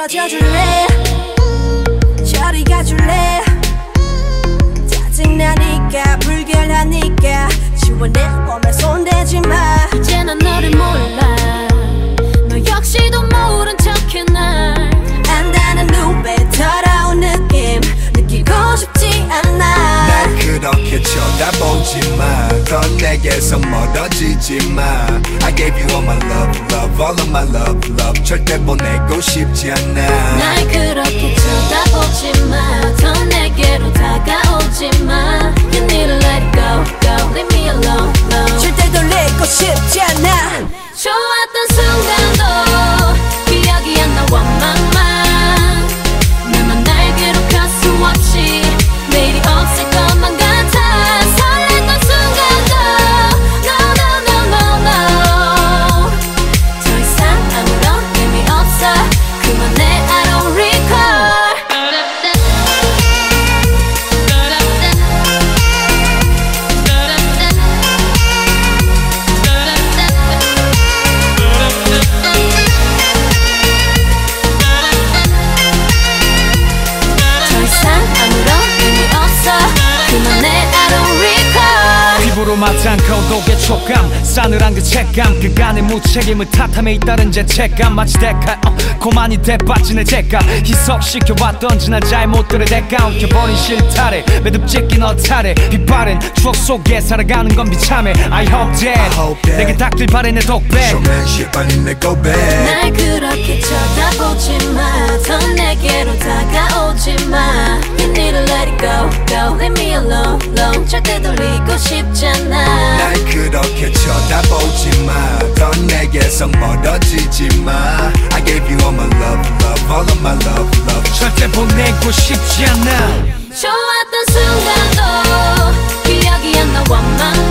떨어져 줄래 저리 가줄래 짜증나니까 불결하니까 지워내 봄에 손대지마 이제 난 너를 몰라 너 역시도 모른 척해 날 안다는 눈빛 더러운 느낌 느끼고 싶지 않아 날 그렇게 쳐다보지마 더 내게서 멀어지지마 I gave you all my love, love, all of my love, love 절대 보내고 싶지 않아 날 그렇게 쳐다보지마 더 내게로 다가오지마 You need to let it go, go, leave me alone, alone 절대 돌리고 싶지 않아 좋았던 순간도 기억이 안 나 원망만 나만 날 괴롭힐 수 없이 내일이 없을 것만 같아 설렜던 순간도 No, no, no, no, no 더 이상 아무런 의미 없어 그만해 I don't recall 피부로 맞지 않고 독의 촉감 싸늘한 그 책감 그간의 무책임을 탓함에 잇따른 죄책감 마치 대가 고만이 대빠진 내 죄감 희석시켜왔던 지난 잘못들의 대가 엉켜버린 실타래 매듭 찢긴 어타래 빛바랜 추억 속에 살아가는 건 비참해 I hope that 내게 닥칠 바래 내 독백 쇼맨십 아닌 내 고백 날 그렇게 쳐다보지마 더 내게로 다가오지마 You need to let it go, go, leave me alone, alone 절대 돌리고 싶지 않아 날 그렇게 쳐다보지마 더 내게서 멀어지지마 I gave you all my love, love, all of my love, love 절대 보내고 싶지 않아 좋았던 순간도 기억이 안 나 원망